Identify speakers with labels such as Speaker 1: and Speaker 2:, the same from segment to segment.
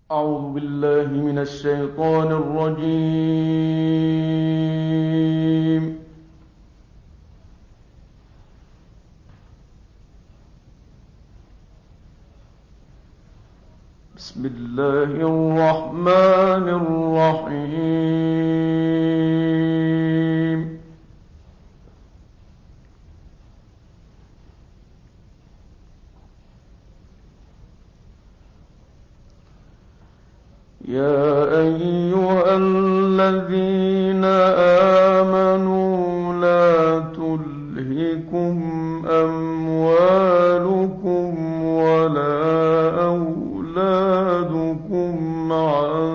Speaker 1: أعوذ بالله من الشيطان الرجيم. بسم الله الرحمن الرحيم. يا أيها الذين آمنوا لا تلهكم أموالكم ولا أولادكم عن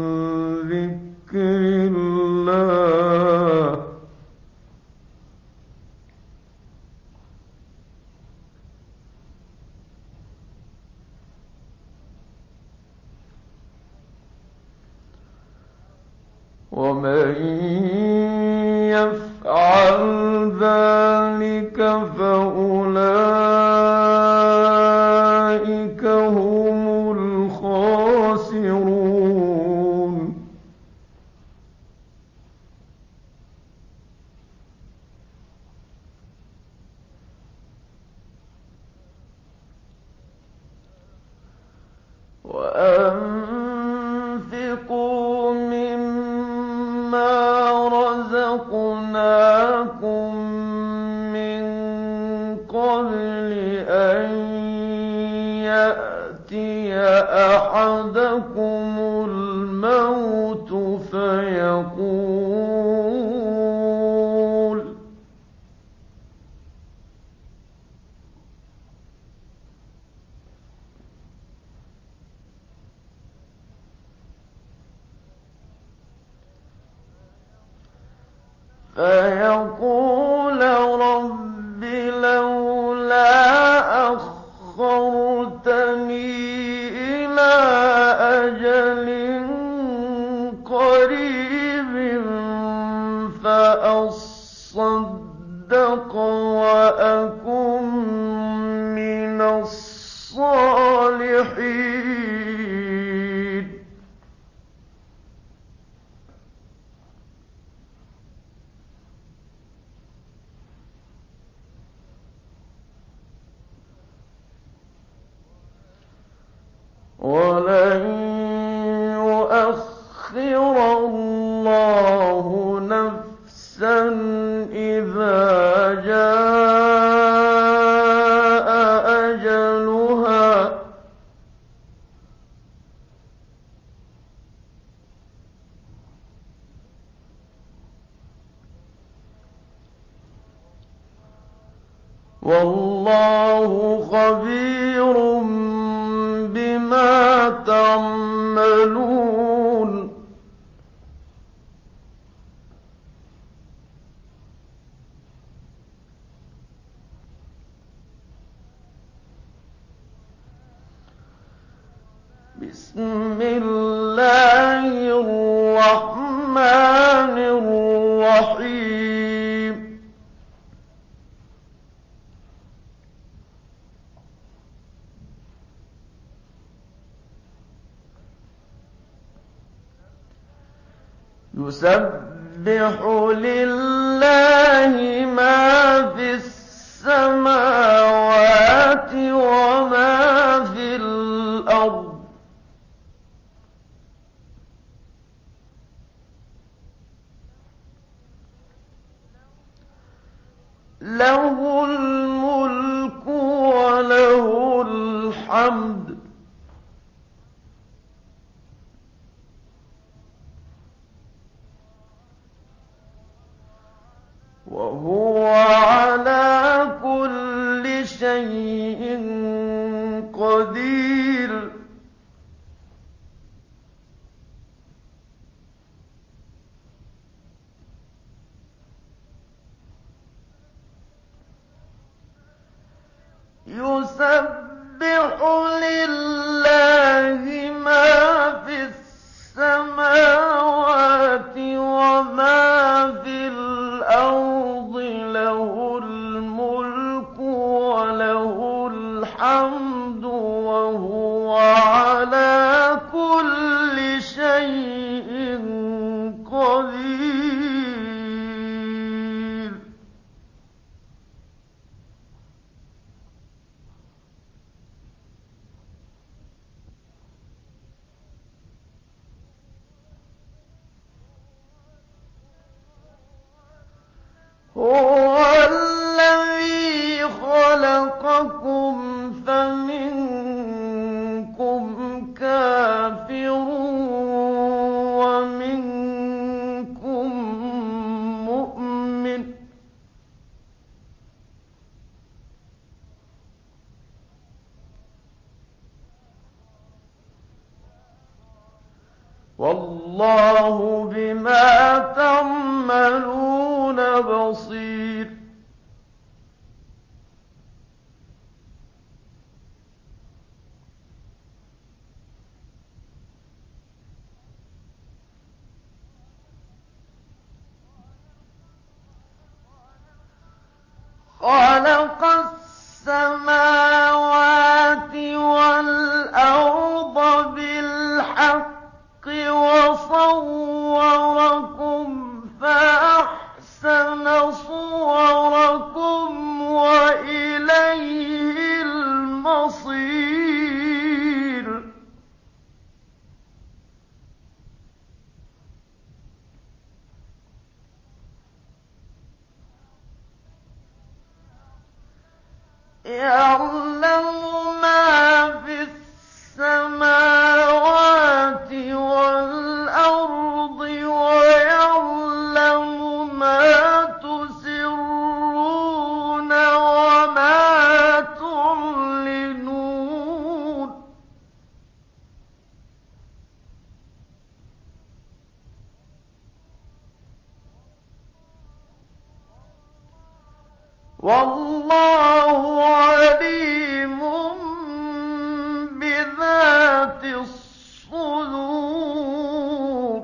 Speaker 1: ذكر الله ومن يفعل ذلك فأولئك هم الخاسرون. وأنفقوا مما رزقناكم من قبل أن يأتي أحدكم الموت فيقول رب لولا أخرتني إلى أجل قريب فأصدق وأكن من الصالحين. ولن يؤخر الله نفسا إذا جاء أجلها والله خبير بما تعملون. بسم الله الرحمن الرحيم. يسبح لله ما في السماوات وما في الأرض له الملك وله الحمد وهو على كل شيء قدير. يسبح كُلِّ شَيْءٍ قَدِيرٌ هُوَ الَّذِي خَلَقَكُمْ فَمِنكُمْ كَافِرٌ وَمِنكُم مُّؤْمِنٌ ۚ وَاللَّهُ بِمَا تَعْمَلُونَ بَصِيرٌ خَلَقَ السَّمَاوَاتِ وَالْأَرْضَ بِالْحَقِّ وَصَوَّرَكُمْ فَأَحْسَنَ صُوَرَكُمْ وَإِلَيْهِ الْمَصِيرُ يَعْلَمُ مَا فِي السَّمَاوَاتِ وَالْأَرْضِ وَيَعْلَمُ مَا تُسِرُّونَ وَمَا تُعْلِنُونَ ۚ وَاللَّهُ عَلِيمٌ بِذَاتِ الصُّدُورِ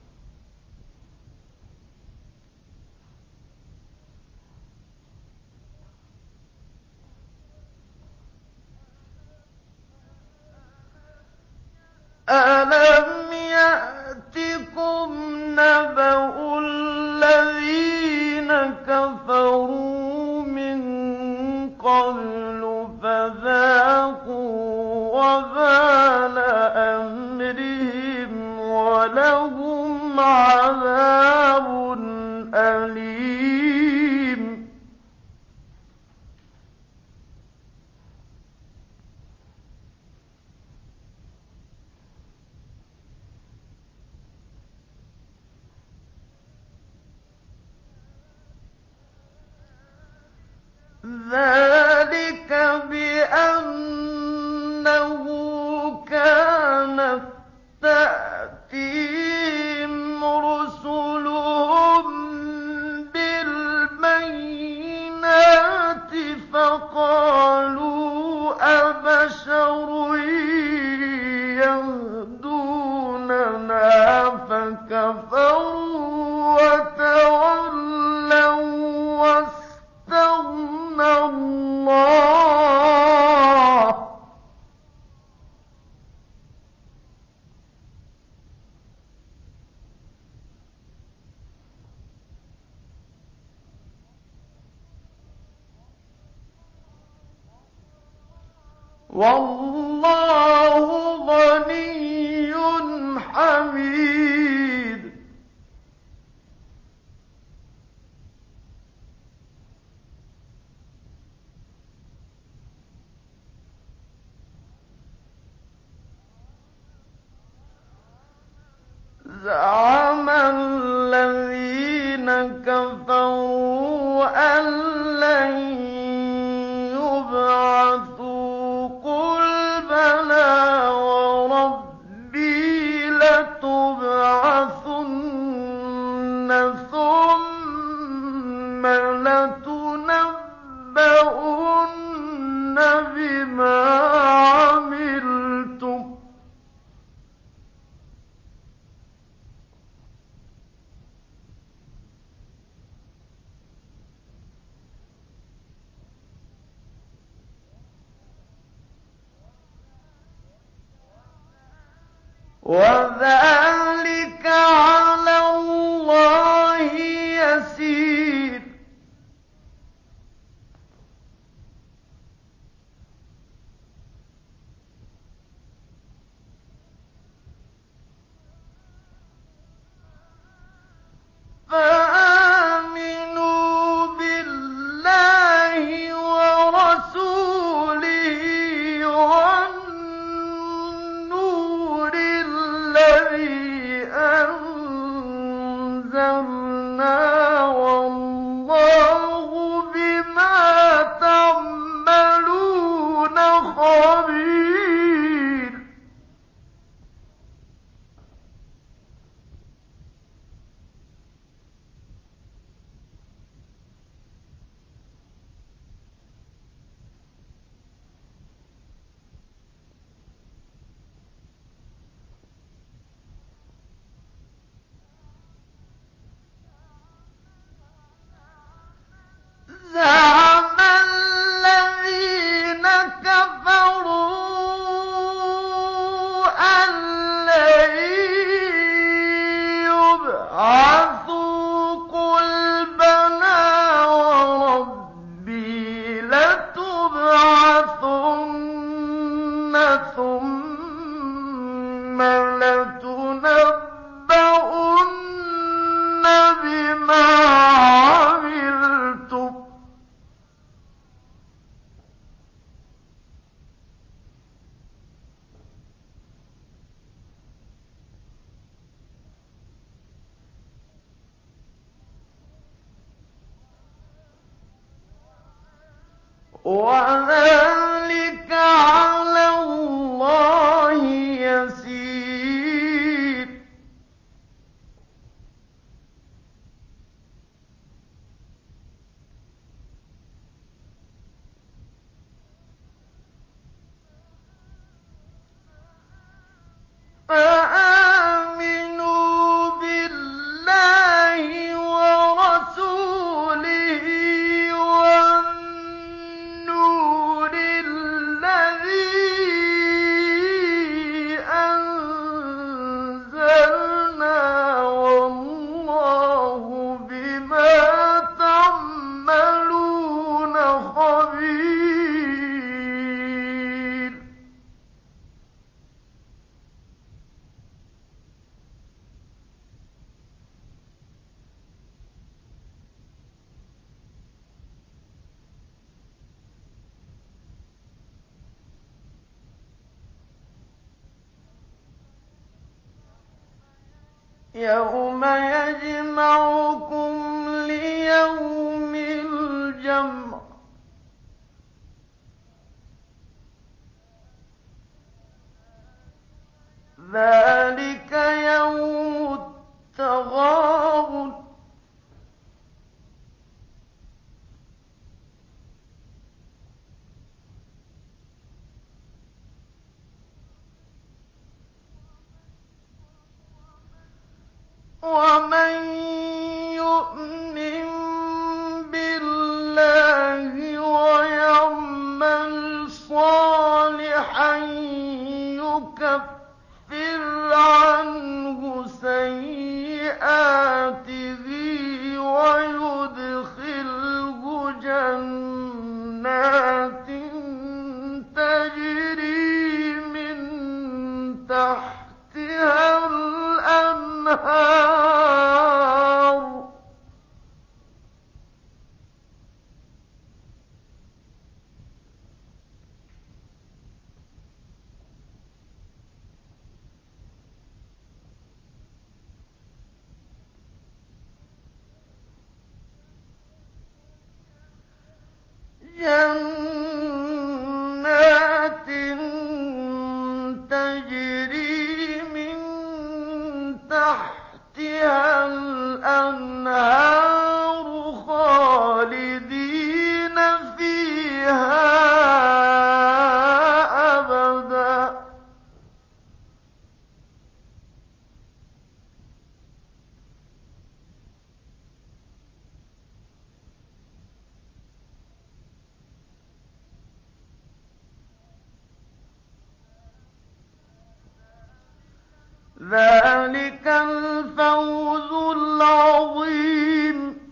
Speaker 1: أَلَمْ يَأْتِكُمْ نَبَأُ الَّذِينَ كَفَرُوا مِن قَبْلُ فَذَاقُوا وَبَالَ أَمْرِهِمْ وَلَهُمْ عَذَابٌ أَلِيمٌ ذَٰلِكَ بِأَنَّهُ كَانَت تَّأْتِيهِمْ رُسُلُهُم بِالْبَيِّنَاتِ فَقَالُوا أَبَشَرٌ يَهْدُونَنَا فَكَفَرُوا وَتَوَلَّوا وَّاسْتَغْنَى اللَّهُ ۚ وَاللَّهُ غَنِيٌّ حَمِيدٌ زَعَمَ الَّذِينَ كَفَرُوا أَن لَّن يُبْعَثُوا ۚ قُلْ بَلَىٰ وَرَبِّي لَتُبْعَثُنَّ ثُمَّ لَتُنَبَّؤُنَّ بِمَا عَمِلْتُمْ ۚ وذلك على الله يسير. فآمنوا بالله ورسوله والنور الذي أنزلنا والله بما تعملون خبير. زعم الذين كفروا أن لن يبعثوا قل بلى وربي لتبعثن ثم لتنبؤن بما عملتم. وذلك على الله يسير. فآمنوا بالله ورسوله والنور الذي أنزلنا والله بما تعملون خبير. يوم يجمعكم ليوم الجمع ذلك يوم التغابن. ومن يؤمن بالله ويعمل صالحا يكفر عنه سيئاته ويدخله جنات تجري من تحتها الأنهار. جنات تجري من تحتها الأنهار خالدين فيها أبدا. ذلك الفوز العظيم.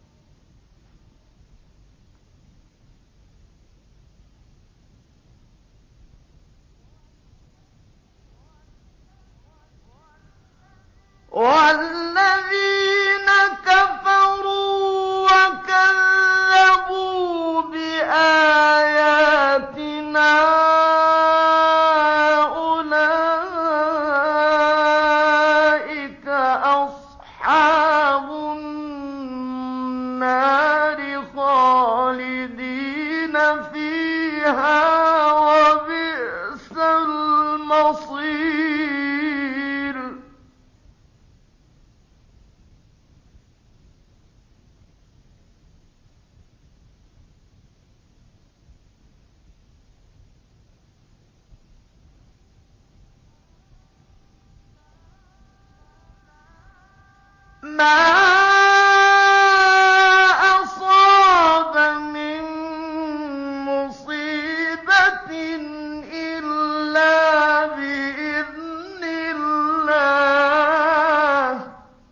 Speaker 1: والذين كفروا وكذبوا بآياتنا أولئك أصحاب النار خالدين فيها وبئس المصير. ما أصاب من مصيبة إلا بإذن الله،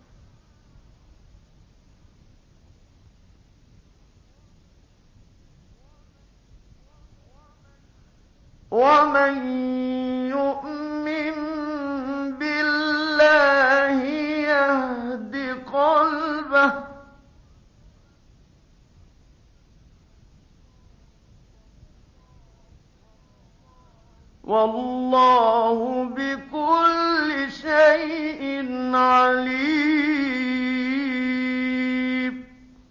Speaker 1: ومن يؤمن بالله يهد قلبه، والله بكل شيء عليم.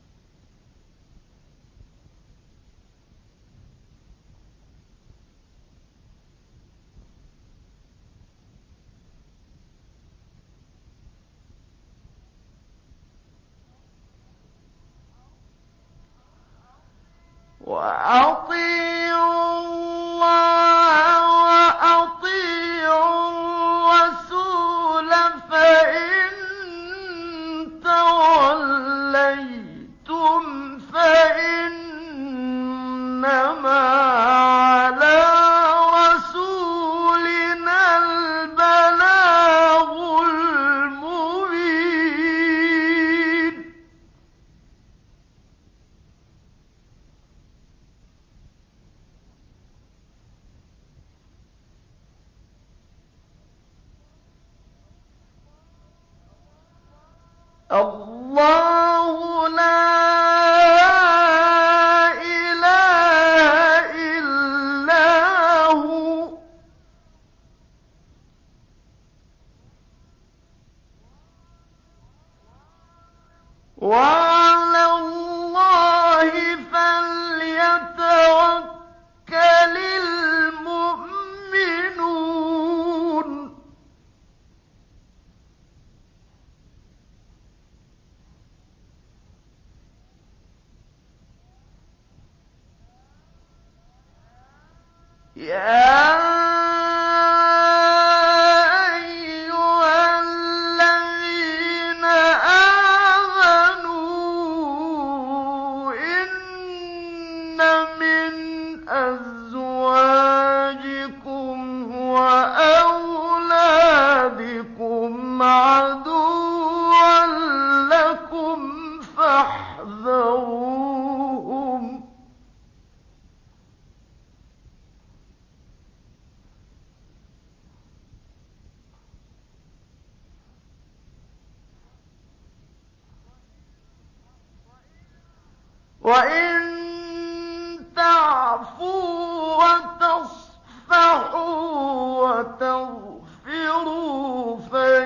Speaker 1: وأطيعوا الله وأطيعوا الرسول، فإن توليتم فإنما على رسولنا البلاغ المبين. الله لا إله إلا هو، وعلى الله فليتوكل المؤمنون. يا أيها الذين آمنوا إن من أزواجكم وأولادكم عدوا لكم فاحذروهم. وإن تعفوا وتصفحوا وتغفروا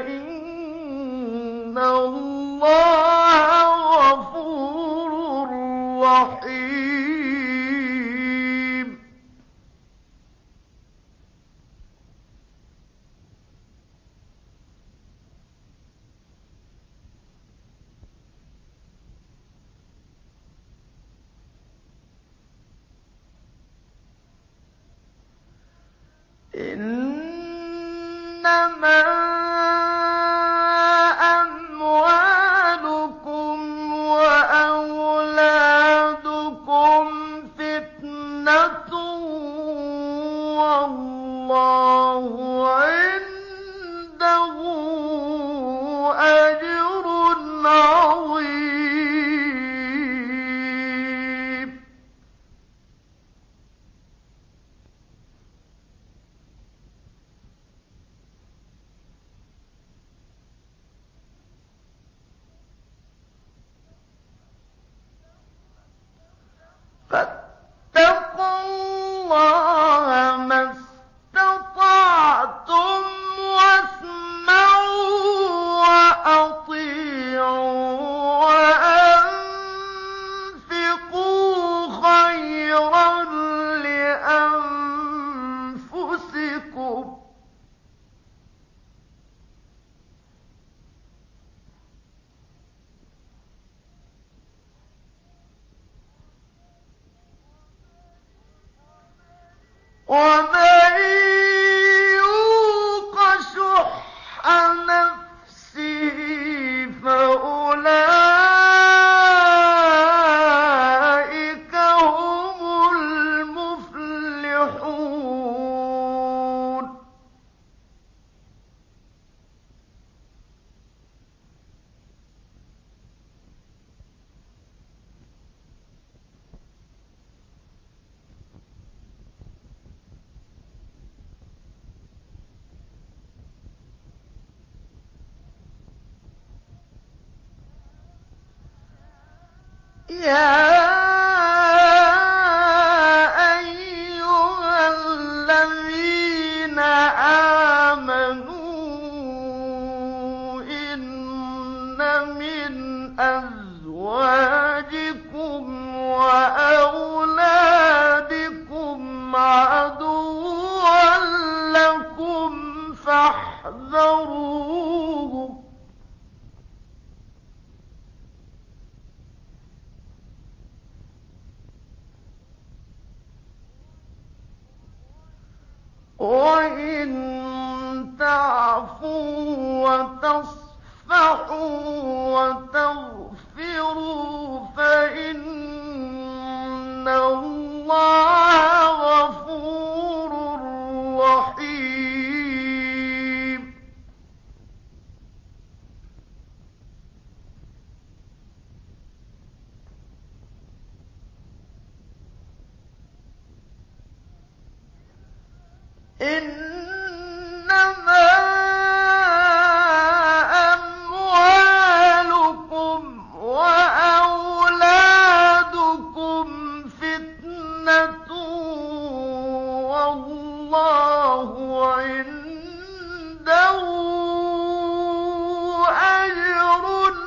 Speaker 1: فإن الله غفور رحيم. إنما أموالكم وأولادكم فتنة، والله عنده أجر عظيم. فاتقوا الله ما استطعتم واسمعوا وأطيعوا وأنفقوا خيرا لأنفسكم. ومن يوق شح نفسه فأولئك هم المفلحون. يا أيها الذين آمنوا إن من أزواجكم وأولادكم عدوا لكم فاحذروهم. وإن تعفوا وتصفحوا وتغفروا فإن الله غفور رحيم. إنما أموالكم وأولادكم فتنة والله عنده أجر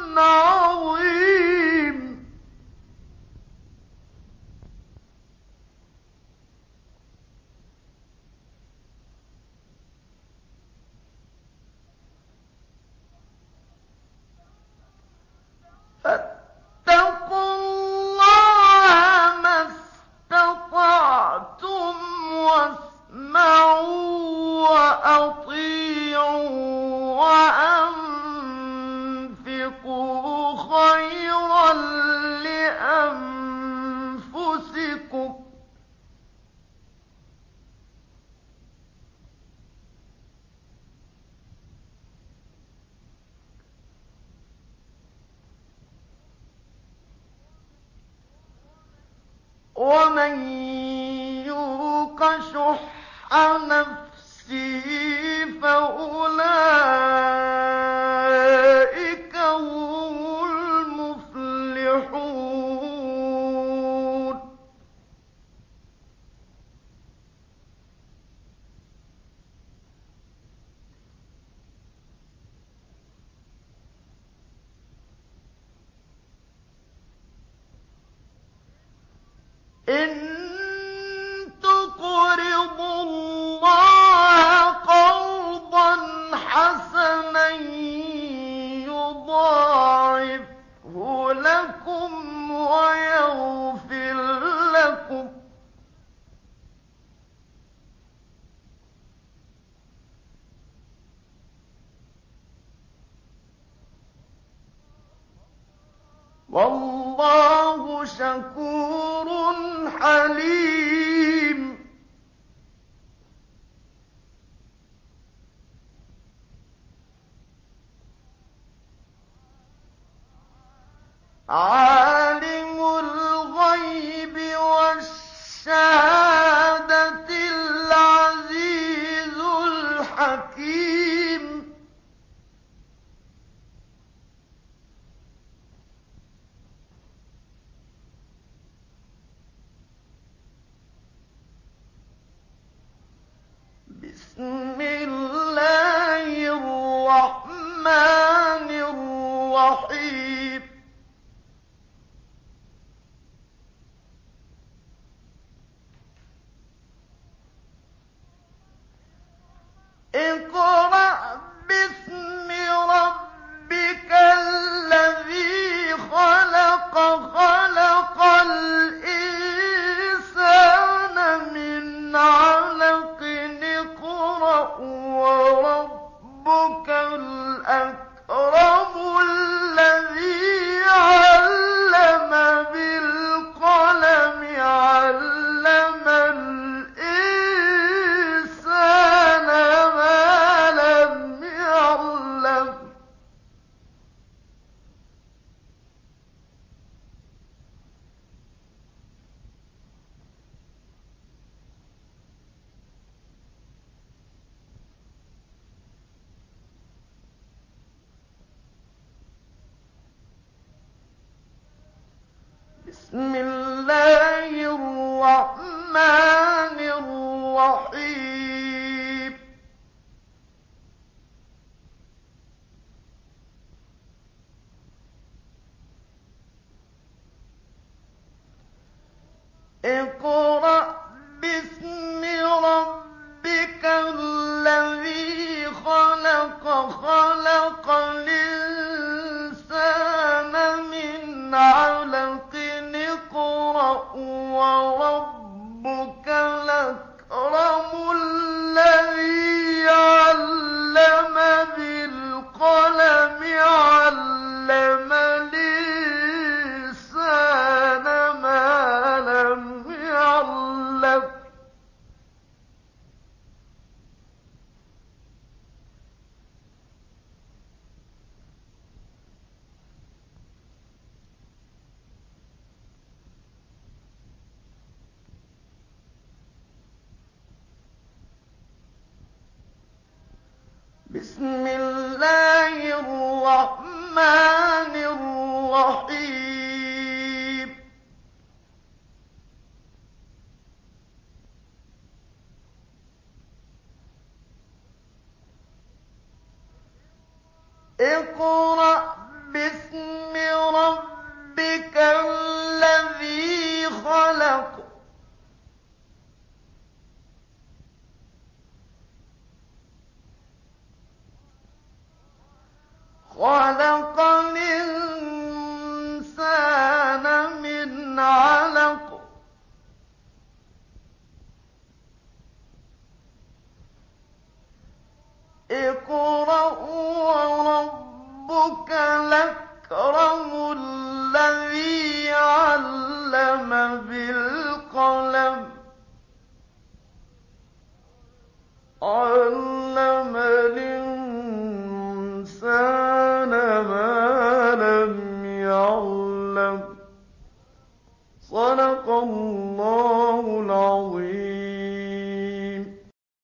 Speaker 1: عظيم. فاتقوا الله ما استطعتم واسمعوا وأطيعوا وأنفقوا خيرا لأنفسكم. ومن يوق شح نفسه فأولئك هم المفلحون. إن تقرضوا الله قرضا حسنا يضاعفه لكم ويغفر لكم والله شكور حليم. عالم الغيب والشهادة العزيز الحكيم. بسم الله الرحمن الرحيم. اقرأ باسم ربك الذي خلق. خلق الإنسان من علق. اقرأ وربك الأكرم الذي علم بالقلم. علم الإنسان ما لم يعلم. بسم الله الرحمن الرحيم. اقرأ باسم ربك الذي خلق. خلق الإنسان من علق. اقرأ وربك الأكرم الذي علم بالقلم. علم الإنسان ما لم يعلم. بسم الله الرحمن الرحيم. اقرأ باسم ربك الذي خلق. خلق الإنسان من علق. اقرأ وربك الأكرم الذي علم بالقلم. علم